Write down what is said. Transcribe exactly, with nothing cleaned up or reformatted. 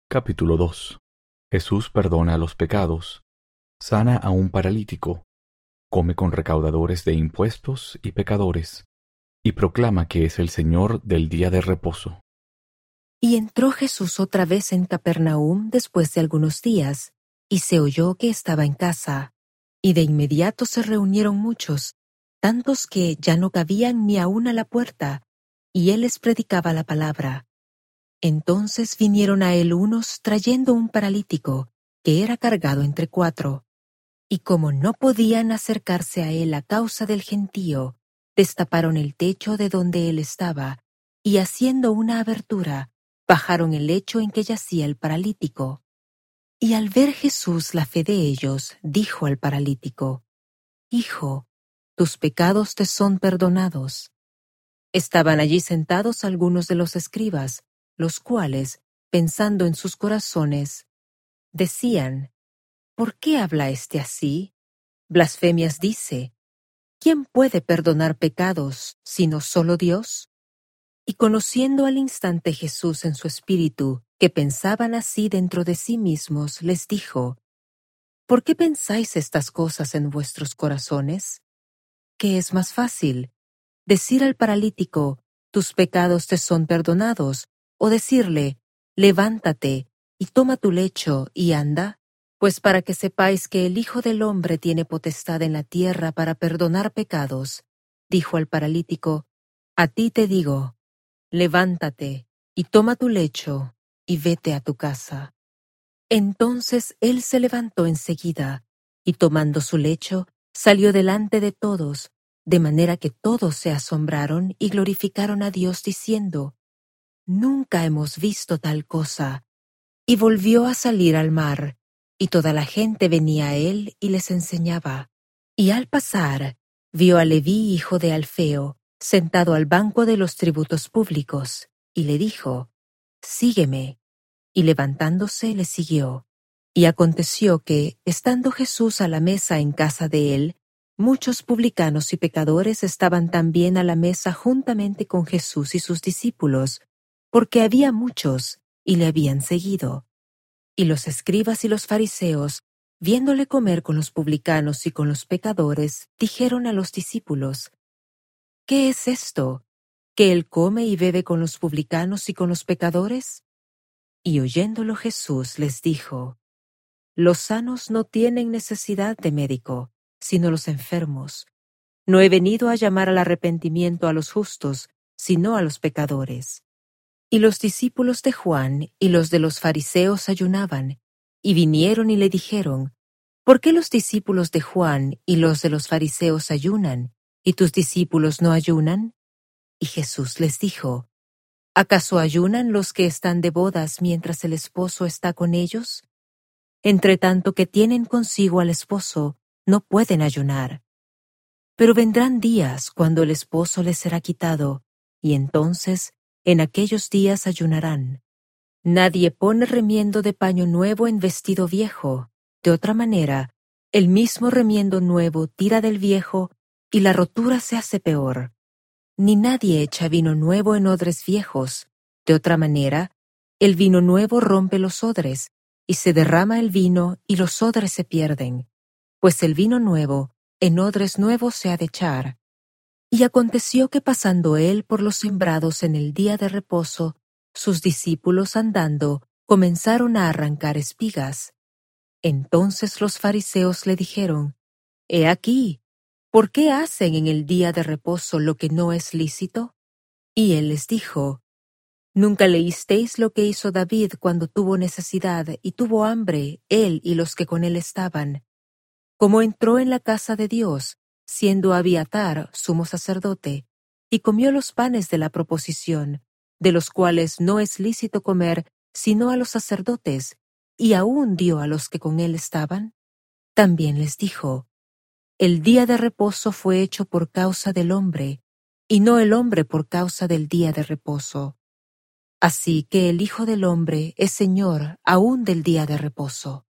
Capítulo dos. Jesús perdona los pecados, sana a un paralítico, come con recaudadores de impuestos y pecadores, y proclama que es el Señor del día de reposo. Y entró Jesús otra vez en Capernaum después de algunos días, y se oyó que estaba en casa, y de inmediato se reunieron muchos, tantos que ya no cabían ni aun a la puerta, y él les predicaba la palabra. Entonces vinieron a él unos trayendo un paralítico, que era cargado entre cuatro. Y como no podían acercarse a él a causa del gentío, destaparon el techo de donde él estaba, y haciendo una abertura, bajaron el lecho en que yacía el paralítico. Y al ver Jesús la fe de ellos, dijo al paralítico: Hijo, tus pecados te son perdonados. Estaban allí sentados algunos de los escribas, los cuales, pensando en sus corazones, decían: ¿Por qué habla éste así? Blasfemias dice. ¿Quién puede perdonar pecados, sino solo Dios? Y conociendo al instante Jesús en su espíritu, que pensaban así dentro de sí mismos, les dijo: ¿Por qué pensáis estas cosas en vuestros corazones? ¿Qué es más fácil, decir al paralítico: tus pecados te son perdonados, o decirle: levántate, y toma tu lecho, y anda? Pues para que sepáis que el Hijo del Hombre tiene potestad en la tierra para perdonar pecados, dijo al paralítico: a ti te digo, levántate, y toma tu lecho, y vete a tu casa. Entonces él se levantó enseguida, y tomando su lecho, salió delante de todos, de manera que todos se asombraron y glorificaron a Dios diciendo: Nunca hemos visto tal cosa. Y volvió a salir al mar, y toda la gente venía a él y les enseñaba. Y al pasar, vio a Leví, hijo de Alfeo, sentado al banco de los tributos públicos, y le dijo: Sígueme. Y levantándose le siguió. Y aconteció que, estando Jesús a la mesa en casa de él, muchos publicanos y pecadores estaban también a la mesa juntamente con Jesús y sus discípulos, porque había muchos, y le habían seguido. Y los escribas y los fariseos, viéndole comer con los publicanos y con los pecadores, dijeron a los discípulos: ¿Qué es esto? ¿Que él come y bebe con los publicanos y con los pecadores? Y oyéndolo Jesús les dijo: Los sanos no tienen necesidad de médico, sino los enfermos. No he venido a llamar al arrepentimiento a los justos, sino a los pecadores. Y los discípulos de Juan y los de los fariseos ayunaban, y vinieron y le dijeron: ¿Por qué los discípulos de Juan y los de los fariseos ayunan, y tus discípulos no ayunan? Y Jesús les dijo: ¿Acaso ayunan los que están de bodas mientras el esposo está con ellos? Entre tanto que tienen consigo al esposo, no pueden ayunar. Pero vendrán días cuando el esposo les será quitado, y entonces en aquellos días ayunarán. Nadie pone remiendo de paño nuevo en vestido viejo. De otra manera, el mismo remiendo nuevo tira del viejo, y la rotura se hace peor. Ni nadie echa vino nuevo en odres viejos. De otra manera, el vino nuevo rompe los odres, y se derrama el vino, y los odres se pierden. Pues el vino nuevo en odres nuevos se ha de echar. Y aconteció que pasando él por los sembrados en el día de reposo, sus discípulos andando comenzaron a arrancar espigas. Entonces los fariseos le dijeron: He aquí, ¿por qué hacen en el día de reposo lo que no es lícito? Y él les dijo: ¿Nunca leísteis lo que hizo David cuando tuvo necesidad y tuvo hambre, él y los que con él estaban? Cómo entró en la casa de Dios, siendo Abiatar sumo sacerdote, y comió los panes de la proposición, de los cuales no es lícito comer sino a los sacerdotes, y aún dio a los que con él estaban? También les dijo: El día de reposo fue hecho por causa del hombre, y no el hombre por causa del día de reposo. Así que el Hijo del Hombre es Señor aún del día de reposo.